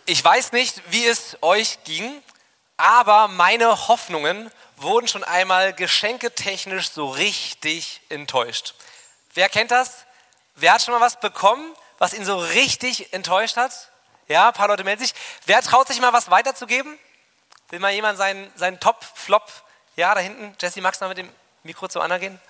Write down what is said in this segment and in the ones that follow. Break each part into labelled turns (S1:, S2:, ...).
S1: Ich weiß nicht, wie es euch ging, aber meine Hoffnungen wurden schon einmal geschenketechnisch so richtig enttäuscht. Wer kennt das? Wer hat schon mal was bekommen, was ihn so richtig enttäuscht hat? Ja, ein paar Leute melden sich. Wer traut sich mal was weiterzugeben? Will mal jemand seinen Top-Flop? Ja, da hinten. Jesse, magst du mal mit dem Mikro zu Anna gehen?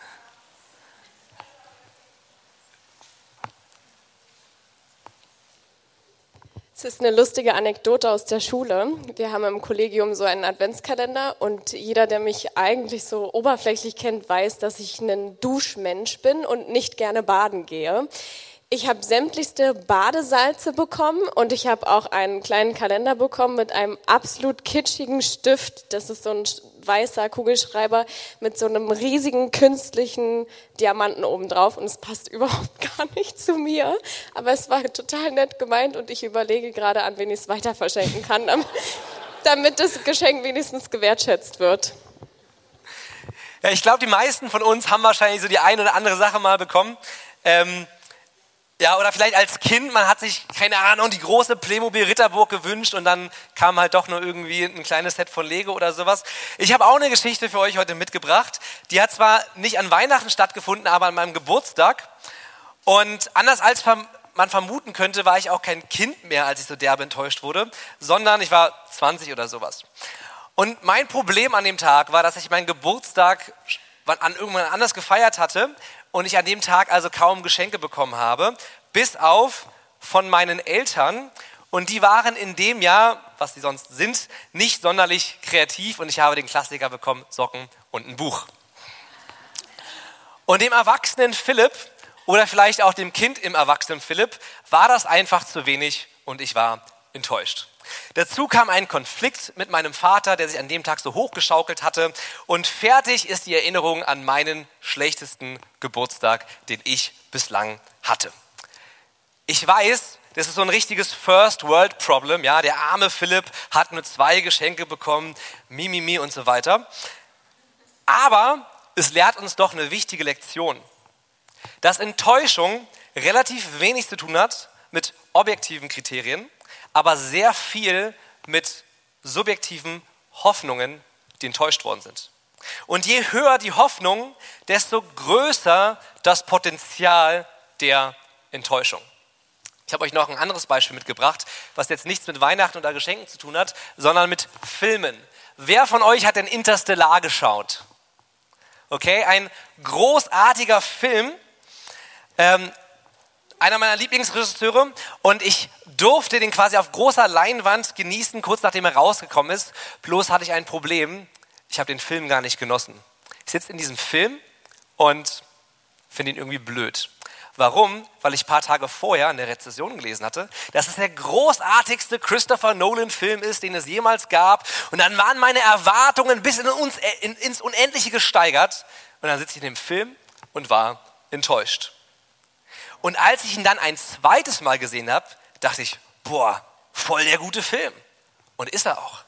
S2: Es ist eine lustige Anekdote aus der Schule. Wir haben im Kollegium so einen Adventskalender und jeder, der mich eigentlich so oberflächlich kennt, weiß, dass ich ein Duschmensch bin und nicht gerne baden gehe. Ich habe sämtlichste Badesalze bekommen und ich habe auch einen kleinen Kalender bekommen mit einem absolut kitschigen Stift. Das ist so ein weißer Kugelschreiber mit so einem riesigen künstlichen Diamanten obendrauf und es passt überhaupt gar nicht zu mir. Aber es war total nett gemeint und ich überlege gerade, an wen ich es weiter verschenken kann, damit das Geschenk wenigstens gewertschätzt wird.
S1: Ja, ich glaube, die meisten von uns haben wahrscheinlich so die eine oder andere Sache mal bekommen. Ja, oder vielleicht als Kind, man hat sich, keine Ahnung, die große Playmobil-Ritterburg gewünscht und dann kam halt doch nur irgendwie ein kleines Set von Lego oder sowas. Ich habe auch eine Geschichte für euch heute mitgebracht. Die hat zwar nicht an Weihnachten stattgefunden, aber an meinem Geburtstag. Und anders als man vermuten könnte, war ich auch kein Kind mehr, als ich so derbe enttäuscht wurde, sondern ich war 20 oder sowas. Und mein Problem an dem Tag war, dass ich meinen Geburtstag irgendwann anders gefeiert hatte und ich an dem Tag also kaum Geschenke bekommen habe, bis auf von meinen Eltern. Und die waren in dem Jahr, was sie sonst sind, nicht sonderlich kreativ und ich habe den Klassiker bekommen, Socken und ein Buch. Und dem erwachsenen Philipp oder vielleicht auch dem Kind im erwachsenen Philipp war das einfach zu wenig und ich war enttäuscht. Dazu kam ein Konflikt mit meinem Vater, der sich an dem Tag so hochgeschaukelt hatte und fertig ist die Erinnerung an meinen schlechtesten Geburtstag, den ich bislang hatte. Ich weiß, das ist so ein richtiges First-World-Problem, ja, der arme Philipp hat nur 2 Geschenke bekommen, Mimimi und so weiter. Aber es lehrt uns doch eine wichtige Lektion, dass Enttäuschung relativ wenig zu tun hat mit objektiven Kriterien, aber sehr viel mit subjektiven Hoffnungen, die enttäuscht worden sind. Und je höher die Hoffnung, desto größer das Potenzial der Enttäuschung. Ich habe euch noch ein anderes Beispiel mitgebracht, was jetzt nichts mit Weihnachten oder Geschenken zu tun hat, sondern mit Filmen. Wer von euch hat denn Interstellar geschaut? Okay, ein großartiger Film, einer meiner Lieblingsregisseure und ich durfte den quasi auf großer Leinwand genießen, kurz nachdem er rausgekommen ist. Bloß hatte ich ein Problem, ich habe den Film gar nicht genossen. Ich sitze in diesem Film und finde ihn irgendwie blöd. Warum? Weil ich ein paar Tage vorher in der Rezension gelesen hatte, dass es der großartigste Christopher Nolan-Film ist, den es jemals gab. Und dann waren meine Erwartungen bis ins Unendliche gesteigert. Und dann sitze ich in dem Film und war enttäuscht. Und als ich ihn dann ein zweites Mal gesehen habe, dachte ich, boah, voll der gute Film. Und ist er auch.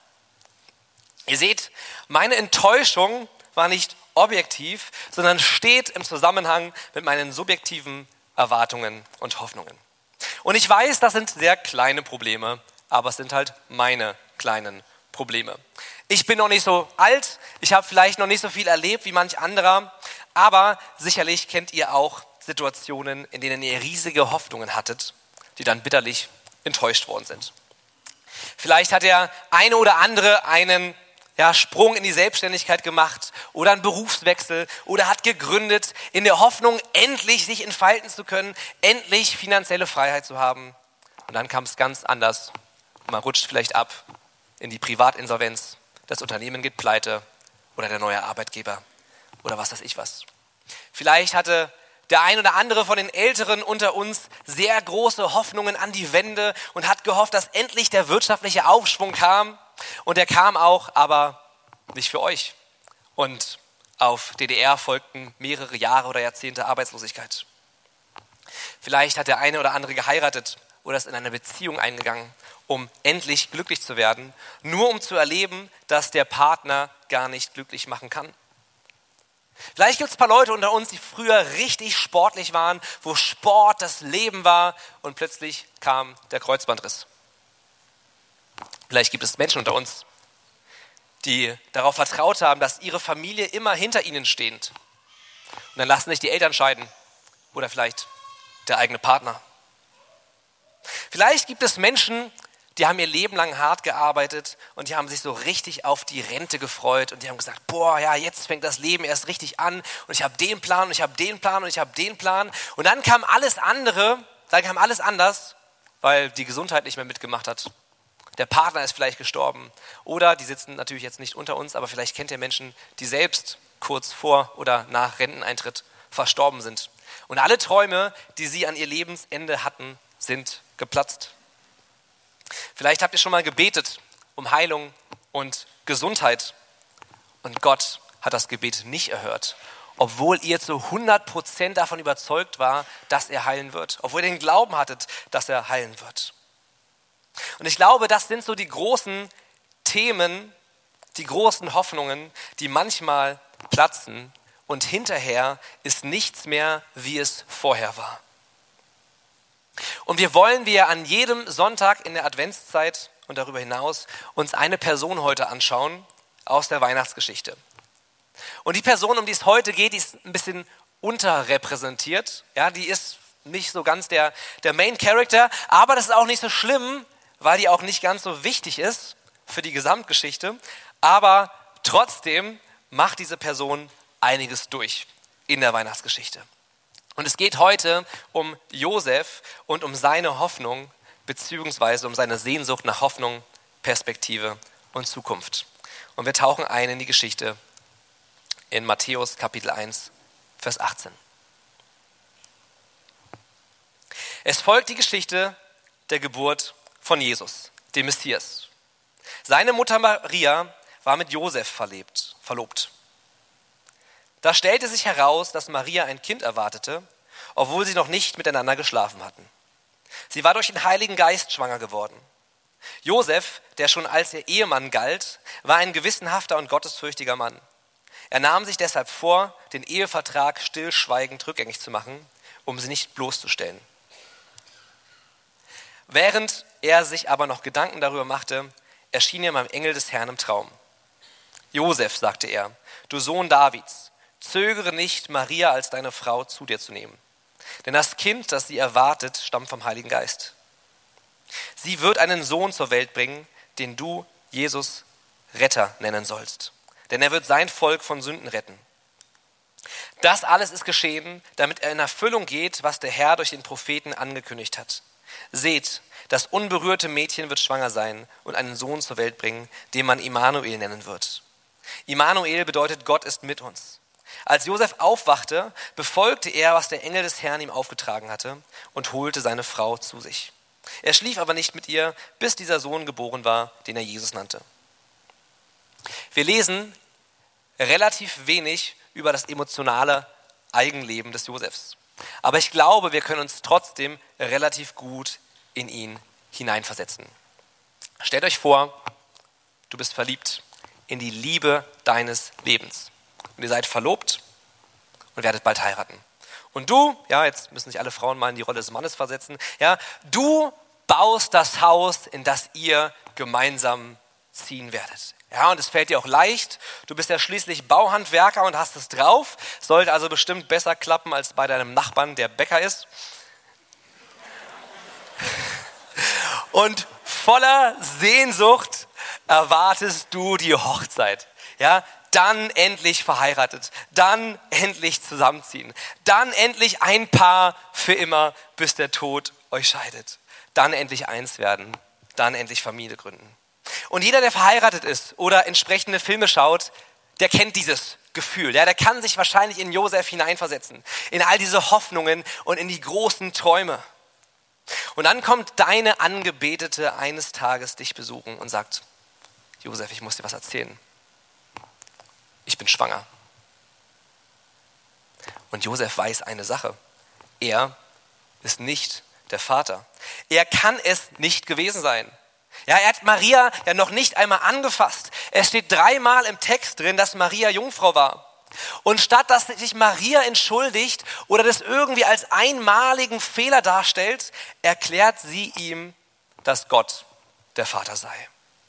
S1: Ihr seht, meine Enttäuschung war nicht objektiv, sondern steht im Zusammenhang mit meinen subjektiven Erwartungen und Hoffnungen. Und ich weiß, das sind sehr kleine Probleme, aber es sind halt meine kleinen Probleme. Ich bin noch nicht so alt, ich habe vielleicht noch nicht so viel erlebt wie manch anderer, aber sicherlich kennt ihr auch Situationen, in denen ihr riesige Hoffnungen hattet, die dann bitterlich enttäuscht worden sind. Vielleicht hat der eine oder andere einen Sprung in die Selbstständigkeit gemacht oder einen Berufswechsel oder hat gegründet in der Hoffnung, endlich sich entfalten zu können, endlich finanzielle Freiheit zu haben. Und dann kam es ganz anders. Man rutscht vielleicht ab in die Privatinsolvenz, das Unternehmen geht pleite oder der neue Arbeitgeber oder was weiß ich was. Vielleicht hatte der ein oder andere von den Älteren unter uns sehr große Hoffnungen an die Wende und hat gehofft, dass endlich der wirtschaftliche Aufschwung kam. Und der kam auch, aber nicht für euch. Und auf DDR folgten mehrere Jahre oder Jahrzehnte Arbeitslosigkeit. Vielleicht hat der eine oder andere geheiratet oder ist in eine Beziehung eingegangen, um endlich glücklich zu werden, nur um zu erleben, dass der Partner gar nicht glücklich machen kann. Vielleicht gibt es ein paar Leute unter uns, die früher richtig sportlich waren, wo Sport das Leben war und plötzlich kam der Kreuzbandriss. Vielleicht gibt es Menschen unter uns, die darauf vertraut haben, dass ihre Familie immer hinter ihnen steht. Und dann lassen sich die Eltern scheiden oder vielleicht der eigene Partner. Vielleicht gibt es Menschen, die haben ihr Leben lang hart gearbeitet und die haben sich so richtig auf die Rente gefreut und die haben gesagt, boah, ja, jetzt fängt das Leben erst richtig an und ich habe den Plan und ich habe den Plan und ich habe den Plan. Und dann kam alles andere, dann kam alles anders, weil die Gesundheit nicht mehr mitgemacht hat. Der Partner ist vielleicht gestorben oder die sitzen natürlich jetzt nicht unter uns, aber vielleicht kennt ihr Menschen, die selbst kurz vor oder nach Renteneintritt verstorben sind. Und alle Träume, die sie an ihr Lebensende hatten, sind geplatzt. Vielleicht habt ihr schon mal gebetet um Heilung und Gesundheit und Gott hat das Gebet nicht erhört, obwohl ihr zu 100% davon überzeugt war, dass er heilen wird, obwohl ihr den Glauben hattet, dass er heilen wird. Und ich glaube, das sind so die großen Themen, die großen Hoffnungen, die manchmal platzen und hinterher ist nichts mehr, wie es vorher war. Und wir wollen an jedem Sonntag in der Adventszeit und darüber hinaus uns eine Person heute anschauen aus der Weihnachtsgeschichte. Und die Person, um die es heute geht, die ist ein bisschen unterrepräsentiert. Ja, die ist nicht so ganz der Main Character, aber das ist auch nicht so schlimm, weil die auch nicht ganz so wichtig ist für die Gesamtgeschichte. Aber trotzdem macht diese Person einiges durch in der Weihnachtsgeschichte. Und es geht heute um Josef und um seine Hoffnung, beziehungsweise um seine Sehnsucht nach Hoffnung, Perspektive und Zukunft. Und wir tauchen ein in die Geschichte in Matthäus Kapitel 1, Vers 18. Es folgt die Geschichte der Geburt von Jesus, dem Messias. Seine Mutter Maria war mit Josef verlobt. Da stellte sich heraus, dass Maria ein Kind erwartete, obwohl sie noch nicht miteinander geschlafen hatten. Sie war durch den Heiligen Geist schwanger geworden. Josef, der schon als ihr Ehemann galt, war ein gewissenhafter und gottesfürchtiger Mann. Er nahm sich deshalb vor, den Ehevertrag stillschweigend rückgängig zu machen, um sie nicht bloßzustellen. Während er sich aber noch Gedanken darüber machte, erschien ihm ein Engel des Herrn im Traum. Josef, sagte er, du Sohn Davids, zögere nicht, Maria als deine Frau zu dir zu nehmen. Denn das Kind, das sie erwartet, stammt vom Heiligen Geist. Sie wird einen Sohn zur Welt bringen, den du Jesus Retter nennen sollst. Denn er wird sein Volk von Sünden retten. Das alles ist geschehen, damit er in Erfüllung geht, was der Herr durch den Propheten angekündigt hat. Seht, das unberührte Mädchen wird schwanger sein und einen Sohn zur Welt bringen, den man Immanuel nennen wird. Immanuel bedeutet, Gott ist mit uns. Als Josef aufwachte, befolgte er, was der Engel des Herrn ihm aufgetragen hatte und holte seine Frau zu sich. Er schlief aber nicht mit ihr, bis dieser Sohn geboren war, den er Jesus nannte. Wir lesen relativ wenig über das emotionale Eigenleben des Josefs. Aber ich glaube, wir können uns trotzdem relativ gut in ihn hineinversetzen. Stellt euch vor, du bist verliebt in die Liebe deines Lebens. Und ihr seid verlobt und werdet bald heiraten. Und du, ja, jetzt müssen sich alle Frauen mal in die Rolle des Mannes versetzen, ja, du baust das Haus, in das ihr gemeinsam ziehen werdet. Ja, und es fällt dir auch leicht. Du bist ja schließlich Bauhandwerker und hast es drauf. Sollte also bestimmt besser klappen als bei deinem Nachbarn, der Bäcker ist. Und voller Sehnsucht erwartest du die Hochzeit. Ja, dann endlich verheiratet, dann endlich zusammenziehen, dann endlich ein Paar für immer, bis der Tod euch scheidet. Dann endlich eins werden, dann endlich Familie gründen. Und jeder, der verheiratet ist oder entsprechende Filme schaut, der kennt dieses Gefühl. Ja, der kann sich wahrscheinlich in Josef hineinversetzen, in all diese Hoffnungen und in die großen Träume. Und dann kommt deine Angebetete eines Tages dich besuchen und sagt, Josef, ich muss dir was erzählen. Ich bin schwanger. Und Josef weiß eine Sache. Er ist nicht der Vater. Er kann es nicht gewesen sein. Ja, er hat Maria ja noch nicht einmal angefasst. Es steht 3-mal im Text drin, dass Maria Jungfrau war. Und statt dass sich Maria entschuldigt oder das irgendwie als einmaligen Fehler darstellt, erklärt sie ihm, dass Gott der Vater sei.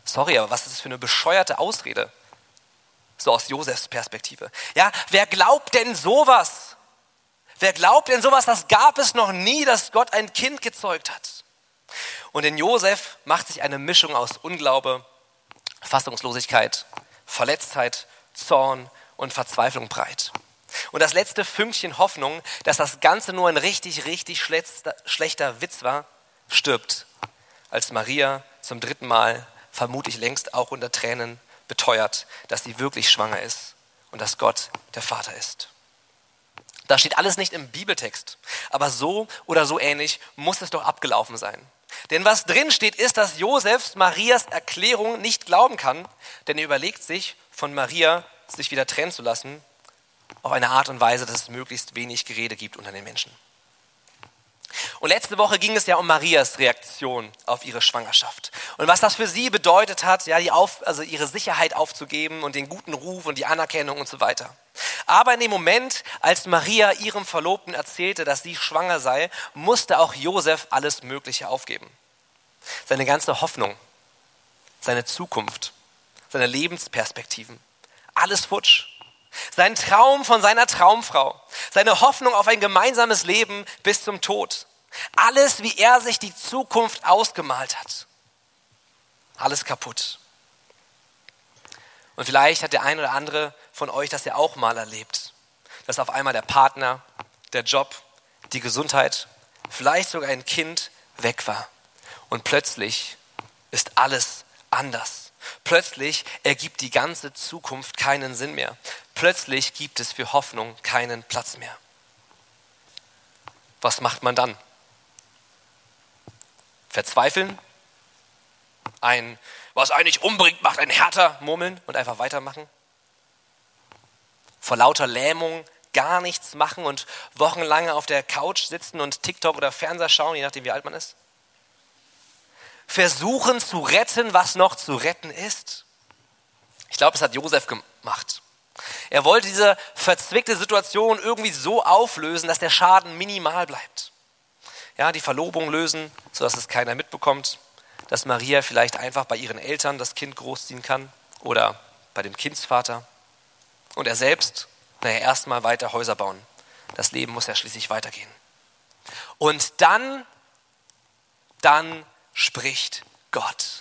S1: Sorry, aber was ist das für eine bescheuerte Ausrede? So aus Josefs Perspektive. Ja, wer glaubt denn sowas? Wer glaubt denn sowas? Das gab es noch nie, dass Gott ein Kind gezeugt hat. Und in Josef macht sich eine Mischung aus Unglaube, Fassungslosigkeit, Verletztheit, Zorn und Verzweiflung breit. Und das letzte Fünkchen Hoffnung, dass das Ganze nur ein richtig, richtig schlechter Witz war, stirbt, als Maria zum 3. Mal, vermutlich längst auch unter Tränen, beteuert, dass sie wirklich schwanger ist und dass Gott der Vater ist. Das steht alles nicht im Bibeltext, aber so oder so ähnlich muss es doch abgelaufen sein. Denn was drin steht, ist, dass Josef Marias Erklärung nicht glauben kann, denn er überlegt sich, von Maria sich wieder trennen zu lassen, auf eine Art und Weise, dass es möglichst wenig Gerede gibt unter den Menschen. Und letzte Woche ging es ja um Marias Reaktion auf ihre Schwangerschaft. Und was das für sie bedeutet hat, ja, ihre Sicherheit aufzugeben und den guten Ruf und die Anerkennung und so weiter. Aber in dem Moment, als Maria ihrem Verlobten erzählte, dass sie schwanger sei, musste auch Josef alles Mögliche aufgeben. Seine ganze Hoffnung, seine Zukunft, seine Lebensperspektiven, alles futsch. Sein Traum von seiner Traumfrau, seine Hoffnung auf ein gemeinsames Leben bis zum Tod. Alles, wie er sich die Zukunft ausgemalt hat. Alles kaputt. Und vielleicht hat der ein oder andere von euch das ja auch mal erlebt, dass auf einmal der Partner, der Job, die Gesundheit, vielleicht sogar ein Kind weg war. Und plötzlich ist alles anders. Plötzlich ergibt die ganze Zukunft keinen Sinn mehr. Plötzlich gibt es für Hoffnung keinen Platz mehr. Was macht man dann? Verzweifeln? Was eigentlich umbringt, macht ein härter murmeln und einfach weitermachen? Vor lauter Lähmung gar nichts machen und wochenlang auf der Couch sitzen und TikTok oder Fernseher schauen, je nachdem wie alt man ist? Versuchen zu retten, was noch zu retten ist? Ich glaube, das hat Josef gemacht. Er wollte diese verzwickte Situation irgendwie so auflösen, dass der Schaden minimal bleibt. Ja, die Verlobung lösen, sodass es keiner mitbekommt, dass Maria vielleicht einfach bei ihren Eltern das Kind großziehen kann oder bei dem Kindsvater. Und er selbst, erstmal weiter Häuser bauen. Das Leben muss ja schließlich weitergehen. Und dann spricht Gott.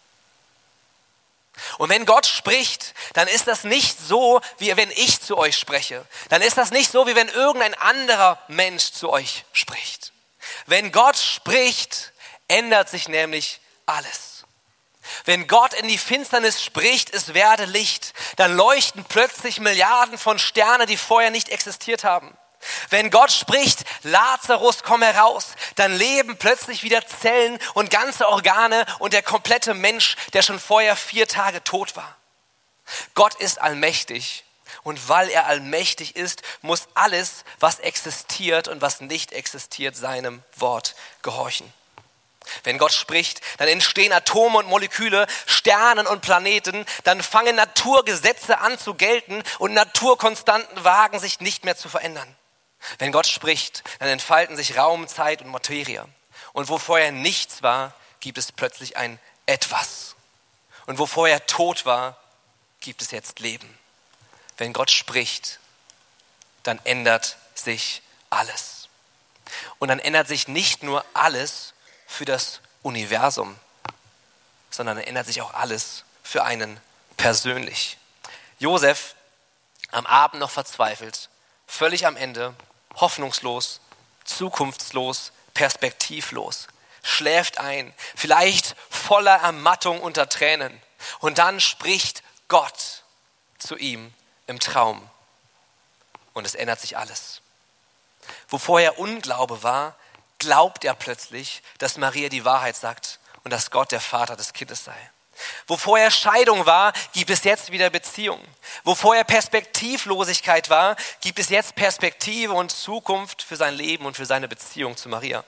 S1: Und wenn Gott spricht, dann ist das nicht so, wie wenn ich zu euch spreche. Dann ist das nicht so, wie wenn irgendein anderer Mensch zu euch spricht. Wenn Gott spricht, ändert sich nämlich alles. Wenn Gott in die Finsternis spricht, es werde Licht, dann leuchten plötzlich Milliarden von Sternen, die vorher nicht existiert haben. Wenn Gott spricht, Lazarus, komm heraus, dann leben plötzlich wieder Zellen und ganze Organe und der komplette Mensch, der schon vorher 4 Tage tot war. Gott ist allmächtig und weil er allmächtig ist, muss alles, was existiert und was nicht existiert, seinem Wort gehorchen. Wenn Gott spricht, dann entstehen Atome und Moleküle, Sternen und Planeten, dann fangen Naturgesetze an zu gelten und Naturkonstanten wagen sich nicht mehr zu verändern. Wenn Gott spricht, dann entfalten sich Raum, Zeit und Materie. Und wo vorher nichts war, gibt es plötzlich ein Etwas. Und wo vorher Tod war, gibt es jetzt Leben. Wenn Gott spricht, dann ändert sich alles. Und dann ändert sich nicht nur alles für das Universum, sondern dann ändert sich auch alles für einen persönlich. Josef, am Abend noch verzweifelt, völlig am Ende, hoffnungslos, zukunftslos, perspektivlos, schläft ein, vielleicht voller Ermattung unter Tränen. Und dann spricht Gott zu ihm im Traum. Und es ändert sich alles. Wo vorher Unglaube war, glaubt er plötzlich, dass Maria die Wahrheit sagt und dass Gott der Vater des Kindes sei. Wo vorher Scheidung war, gibt es jetzt wieder Beziehung. Wo vorher Perspektivlosigkeit war, gibt es jetzt Perspektive und Zukunft für sein Leben und für seine Beziehung zu Maria.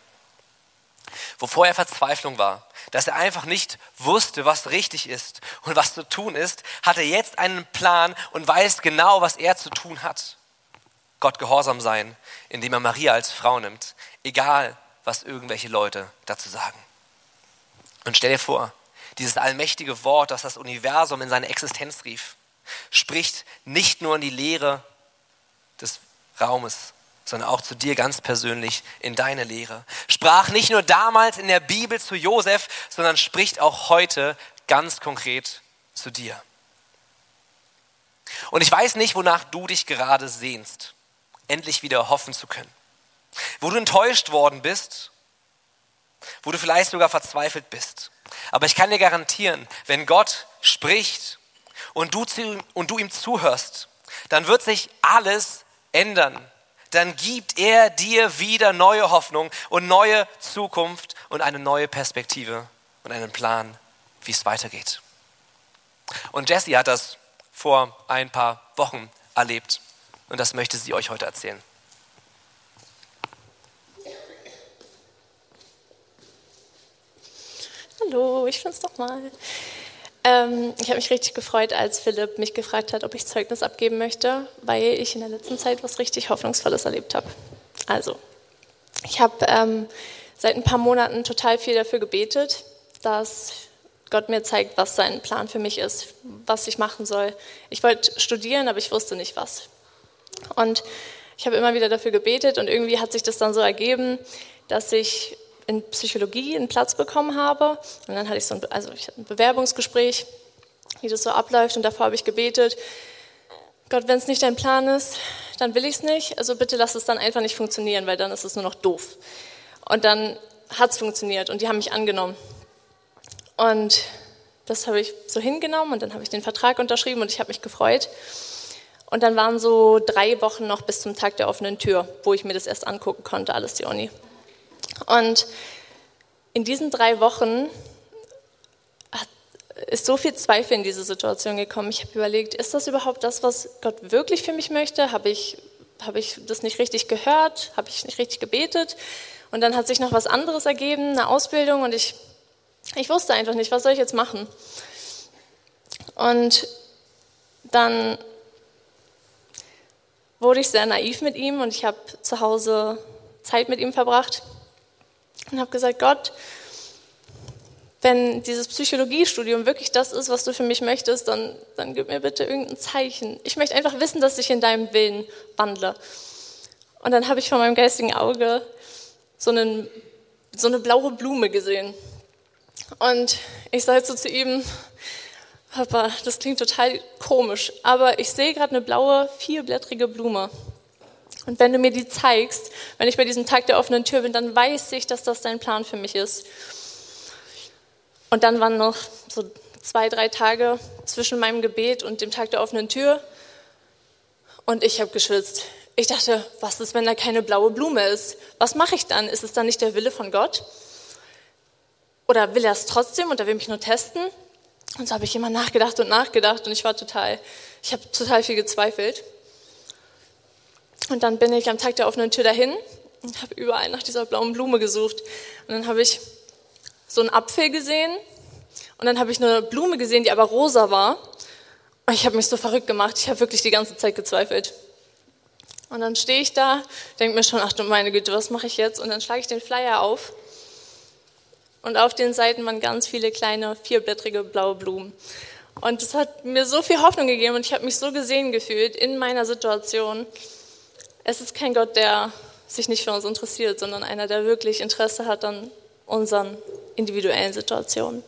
S1: Wo vorher Verzweiflung war, dass er einfach nicht wusste, was richtig ist und was zu tun ist, hat er jetzt einen Plan und weiß genau, was er zu tun hat. Gott gehorsam sein, indem er Maria als Frau nimmt, egal was irgendwelche Leute dazu sagen. Und stell dir vor, dieses allmächtige Wort, das das Universum in seine Existenz rief, spricht nicht nur in die Leere des Raumes, sondern auch zu dir ganz persönlich in deine Lehre. Sprach nicht nur damals in der Bibel zu Josef, sondern spricht auch heute ganz konkret zu dir. Und ich weiß nicht, wonach du dich gerade sehnst, endlich wieder hoffen zu können. Wo du enttäuscht worden bist, wo du vielleicht sogar verzweifelt bist. Aber ich kann dir garantieren, wenn Gott spricht und du ihm zuhörst, dann wird sich alles ändern. Dann gibt er dir wieder neue Hoffnung und neue Zukunft und eine neue Perspektive und einen Plan, wie es weitergeht. Und Jessie hat das vor ein paar Wochen erlebt und das möchte sie euch heute erzählen.
S3: Hallo, ich bin's doch mal. Ich habe mich richtig gefreut, als Philipp mich gefragt hat, ob ich Zeugnis abgeben möchte, weil ich in der letzten Zeit was richtig Hoffnungsvolles erlebt habe. Also, ich habe seit ein paar Monaten total viel dafür gebetet, dass Gott mir zeigt, was sein Plan für mich ist, was ich machen soll. Ich wollte studieren, aber ich wusste nicht was. Und ich habe immer wieder dafür gebetet und irgendwie hat sich das dann so ergeben, dass ich in Psychologie einen Platz bekommen habe. Und dann hatte ich ich hatte ein Bewerbungsgespräch, wie das so abläuft. Und davor habe ich gebetet, Gott, wenn es nicht dein Plan ist, dann will ich es nicht. Also bitte lass es dann einfach nicht funktionieren, weil dann ist es nur noch doof. Und dann hat es funktioniert und die haben mich angenommen. Und das habe ich so hingenommen und dann habe ich den Vertrag unterschrieben und ich habe mich gefreut. Und dann waren so 3 Wochen noch bis zum Tag der offenen Tür, wo ich mir das erst angucken konnte, alles die Uni. Und in diesen 3 Wochen ist so viel Zweifel in diese Situation gekommen. Ich habe überlegt, ist das überhaupt das, was Gott wirklich für mich möchte? Habe ich das nicht richtig gehört? Habe ich nicht richtig gebetet? Und dann hat sich noch was anderes ergeben, eine Ausbildung und ich wusste einfach nicht, was soll ich jetzt machen? Und dann wurde ich sehr naiv mit ihm und ich habe zu Hause Zeit mit ihm verbracht. Und habe gesagt, Gott, wenn dieses Psychologiestudium wirklich das ist, was du für mich möchtest, dann gib mir bitte irgendein Zeichen. Ich möchte einfach wissen, dass ich in deinem Willen wandle. Und dann habe ich vor meinem geistigen Auge so eine blaue Blume gesehen. Und ich sage so zu ihm, Papa, das klingt total komisch, aber ich sehe gerade eine blaue, 4-blättrige Blume. Und wenn du mir die zeigst, wenn ich bei diesem Tag der offenen Tür bin, dann weiß ich, dass das dein Plan für mich ist. Und dann waren noch so 2-3 Tage zwischen meinem Gebet und dem Tag der offenen Tür. Und ich habe geschwitzt. Ich dachte, was ist, wenn da keine blaue Blume ist? Was mache ich dann? Ist es dann nicht der Wille von Gott? Oder will er es trotzdem und er will mich nur testen? Und so habe ich immer nachgedacht und ich habe total viel gezweifelt. Und dann bin ich am Tag der offenen Tür dahin und habe überall nach dieser blauen Blume gesucht. Und dann habe ich so einen Apfel gesehen und dann habe ich eine Blume gesehen, die aber rosa war. Und ich habe mich so verrückt gemacht. Ich habe wirklich die ganze Zeit gezweifelt. Und dann stehe ich da, denke mir schon, ach du meine Güte, was mache ich jetzt? Und dann schlage ich den Flyer auf. Und auf den Seiten waren ganz viele kleine, 4-blättrige blaue Blumen. Und das hat mir so viel Hoffnung gegeben und ich habe mich so gesehen gefühlt in meiner Situation. Es ist kein Gott, der sich nicht für uns interessiert, sondern einer, der wirklich Interesse hat an unseren individuellen Situationen.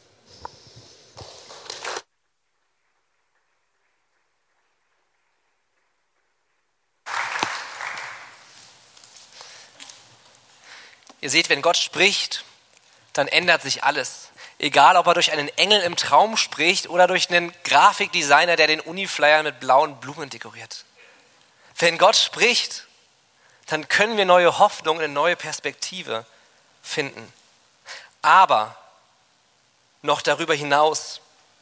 S1: Ihr seht, wenn Gott spricht, dann ändert sich alles. Egal, ob er durch einen Engel im Traum spricht oder durch einen Grafikdesigner, der den Uniflyer mit blauen Blumen dekoriert. Wenn Gott spricht, dann können wir neue Hoffnung, eine neue Perspektive finden. Aber noch darüber hinaus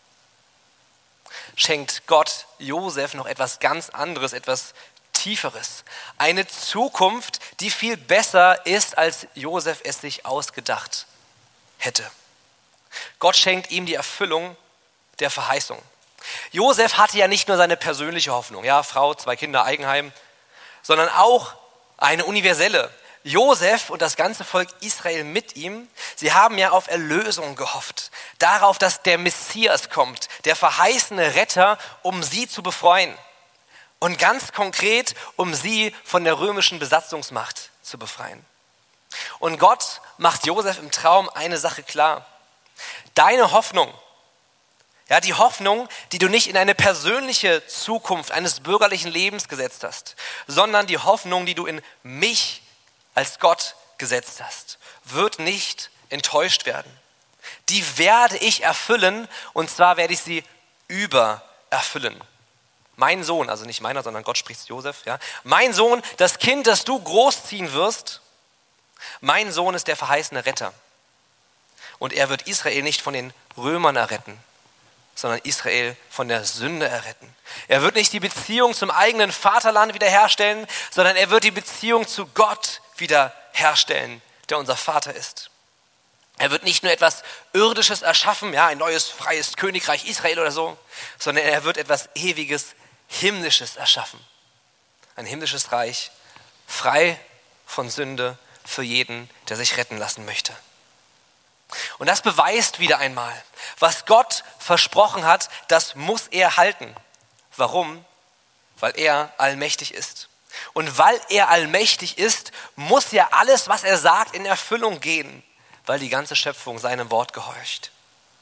S1: schenkt Gott Josef noch etwas ganz anderes, etwas Tieferes. Eine Zukunft, die viel besser ist, als Josef es sich ausgedacht hätte. Gott schenkt ihm die Erfüllung der Verheißung. Josef hatte ja nicht nur seine persönliche Hoffnung, ja, Frau, 2 Kinder, Eigenheim, sondern auch eine universelle. Josef und das ganze Volk Israel mit ihm, sie haben ja auf Erlösung gehofft, darauf, dass der Messias kommt, der verheißene Retter, um sie zu befreien und ganz konkret, um sie von der römischen Besatzungsmacht zu befreien. Und Gott macht Josef im Traum eine Sache klar: Deine Hoffnung, ja, die Hoffnung, die du nicht in eine persönliche Zukunft eines bürgerlichen Lebens gesetzt hast, sondern die Hoffnung, die du in mich als Gott gesetzt hast, wird nicht enttäuscht werden. Die werde ich erfüllen, und zwar werde ich sie übererfüllen. Mein Sohn, also nicht meiner, sondern Gott spricht zu Josef, ja, mein Sohn, das Kind, das du großziehen wirst, mein Sohn ist der verheißene Retter. Und er wird Israel nicht von den Römern erretten, sondern Israel von der Sünde erretten. Er wird nicht die Beziehung zum eigenen Vaterland wiederherstellen, sondern er wird die Beziehung zu Gott wiederherstellen, der unser Vater ist. Er wird nicht nur etwas Irdisches erschaffen, ja, ein neues, freies Königreich Israel oder so, sondern er wird etwas Ewiges, Himmlisches erschaffen. Ein himmlisches Reich, frei von Sünde für jeden, der sich retten lassen möchte. Und das beweist wieder einmal, was Gott versprochen hat, das muss er halten. Warum? Weil er allmächtig ist. Und weil er allmächtig ist, muss ja alles, was er sagt, in Erfüllung gehen, weil die ganze Schöpfung seinem Wort gehorcht.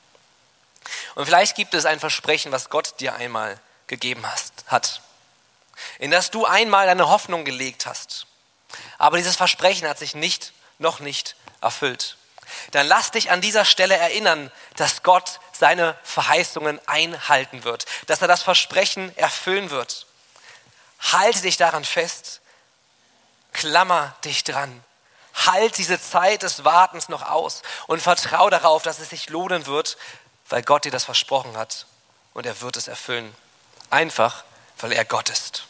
S1: Und vielleicht gibt es ein Versprechen, was Gott dir einmal gegeben hat, in das du einmal deine Hoffnung gelegt hast. Aber dieses Versprechen hat sich noch nicht erfüllt. Dann lass dich an dieser Stelle erinnern, dass Gott seine Verheißungen einhalten wird, dass er das Versprechen erfüllen wird. Halte dich daran fest, klammer dich dran, halt diese Zeit des Wartens noch aus und vertrau darauf, dass es sich lohnen wird, weil Gott dir das versprochen hat und er wird es erfüllen. Einfach, weil er Gott ist.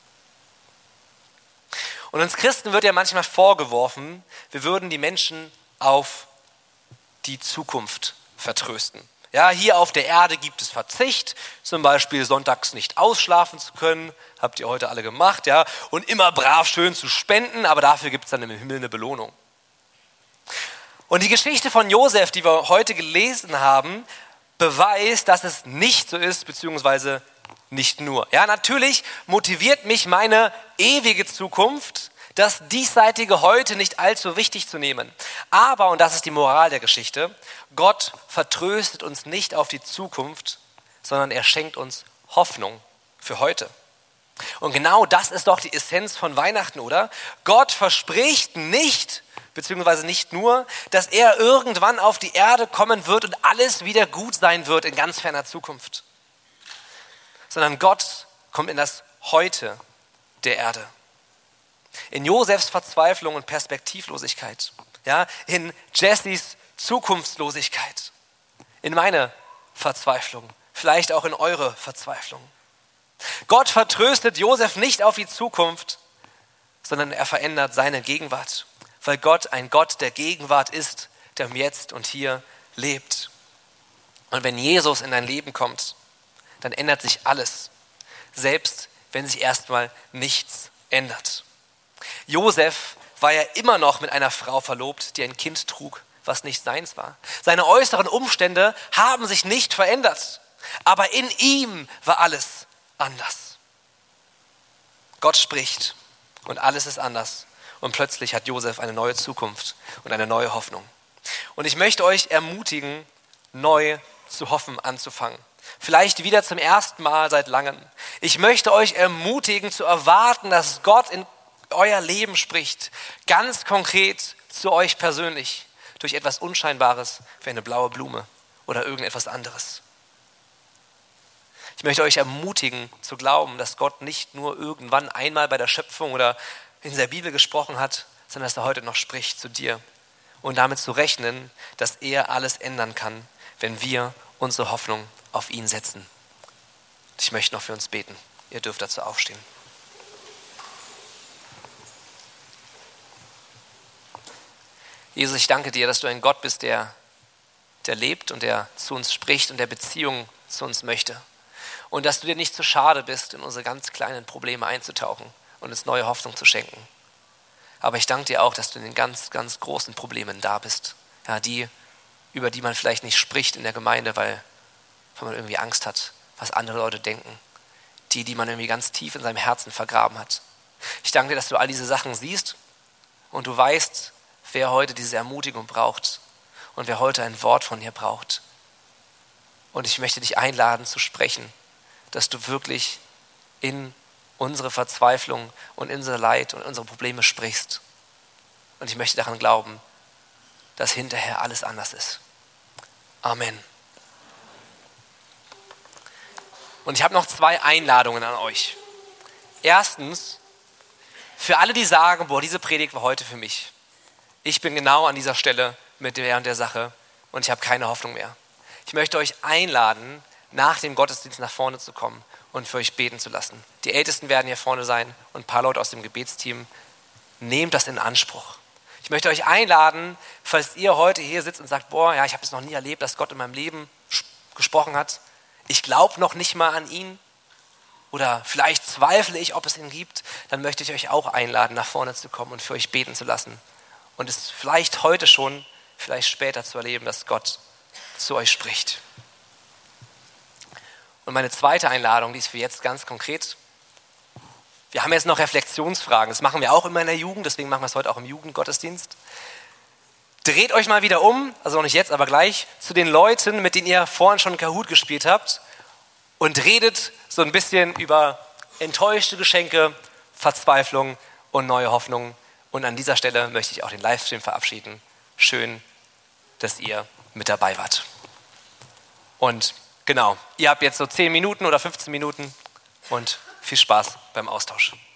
S1: Und uns Christen wird ja manchmal vorgeworfen, wir würden die Menschen auf die Zukunft vertrösten. Ja, hier auf der Erde gibt es Verzicht, zum Beispiel sonntags nicht ausschlafen zu können, habt ihr heute alle gemacht, ja, und immer brav schön zu spenden, aber dafür gibt es dann im Himmel eine Belohnung. Und die Geschichte von Josef, die wir heute gelesen haben, beweist, dass es nicht so ist, beziehungsweise nicht nur. Ja, natürlich motiviert mich meine ewige Zukunft, das diesseitige Heute nicht allzu wichtig zu nehmen. Aber, und das ist die Moral der Geschichte, Gott vertröstet uns nicht auf die Zukunft, sondern er schenkt uns Hoffnung für heute. Und genau das ist doch die Essenz von Weihnachten, oder? Gott verspricht nicht, beziehungsweise nicht nur, dass er irgendwann auf die Erde kommen wird und alles wieder gut sein wird in ganz ferner Zukunft. Sondern Gott kommt in das Heute der Erde. In Josefs Verzweiflung und Perspektivlosigkeit, ja, in Jessys Zukunftslosigkeit, in meine Verzweiflung, vielleicht auch in eure Verzweiflung. Gott vertröstet Josef nicht auf die Zukunft, sondern er verändert seine Gegenwart, weil Gott ein Gott der Gegenwart ist, der im Jetzt und Hier lebt. Und wenn Jesus in dein Leben kommt, dann ändert sich alles, selbst wenn sich erstmal nichts ändert. Josef war ja immer noch mit einer Frau verlobt, die ein Kind trug, was nicht seins war. Seine äußeren Umstände haben sich nicht verändert, aber in ihm war alles anders. Gott spricht und alles ist anders und plötzlich hat Josef eine neue Zukunft und eine neue Hoffnung. Und ich möchte euch ermutigen, neu zu hoffen anzufangen. Vielleicht wieder zum ersten Mal seit langem. Ich möchte euch ermutigen zu erwarten, dass Gott in euer Leben spricht, ganz konkret zu euch persönlich, durch etwas Unscheinbares wie eine blaue Blume oder irgendetwas anderes. Ich möchte euch ermutigen zu glauben, dass Gott nicht nur irgendwann einmal bei der Schöpfung oder in der Bibel gesprochen hat, sondern dass er heute noch spricht zu dir und damit zu rechnen, dass er alles ändern kann, wenn wir unsere Hoffnung auf ihn setzen. Ich möchte noch für uns beten. Ihr dürft dazu aufstehen. Jesus, ich danke dir, dass du ein Gott bist, der lebt und der zu uns spricht und der Beziehung zu uns möchte. Und dass du dir nicht zu schade bist, in unsere ganz kleinen Probleme einzutauchen und uns neue Hoffnung zu schenken. Aber ich danke dir auch, dass du in den ganz, ganz großen Problemen da bist. Ja, die, über die man vielleicht nicht spricht in der Gemeinde, weil man irgendwie Angst hat, was andere Leute denken. Die man irgendwie ganz tief in seinem Herzen vergraben hat. Ich danke dir, dass du all diese Sachen siehst und du weißt, wer heute diese Ermutigung braucht und wer heute ein Wort von dir braucht. Und ich möchte dich einladen zu sprechen, dass du wirklich in unsere Verzweiflung und unser Leid und unsere Probleme sprichst. Und ich möchte daran glauben, dass hinterher alles anders ist. Amen. Und ich habe noch 2 Einladungen an euch. Erstens, für alle, die sagen, boah, diese Predigt war heute für mich. Ich bin genau an dieser Stelle mit der und der Sache und ich habe keine Hoffnung mehr. Ich möchte euch einladen, nach dem Gottesdienst nach vorne zu kommen und für euch beten zu lassen. Die Ältesten werden hier vorne sein und ein paar Leute aus dem Gebetsteam. Nehmt das in Anspruch. Ich möchte euch einladen, falls ihr heute hier sitzt und sagt, boah, ja, ich habe es noch nie erlebt, dass Gott in meinem Leben gesprochen hat. Ich glaube noch nicht mal an ihn oder vielleicht zweifle ich, ob es ihn gibt, dann möchte ich euch auch einladen, nach vorne zu kommen und für euch beten zu lassen. Und es vielleicht heute schon, vielleicht später zu erleben, dass Gott zu euch spricht. Und meine zweite Einladung, die ist für jetzt ganz konkret. Wir haben jetzt noch Reflexionsfragen, das machen wir auch immer in der Jugend, deswegen machen wir es heute auch im Jugendgottesdienst. Dreht euch mal wieder um, also noch nicht jetzt, aber gleich, zu den Leuten, mit denen ihr vorhin schon Kahoot gespielt habt und redet so ein bisschen über enttäuschte Geschenke, Verzweiflung und neue Hoffnung. Und an dieser Stelle möchte ich auch den Livestream verabschieden. Schön, dass ihr mit dabei wart. Und genau, ihr habt jetzt so 10 Minuten oder 15 Minuten und viel Spaß beim Austausch.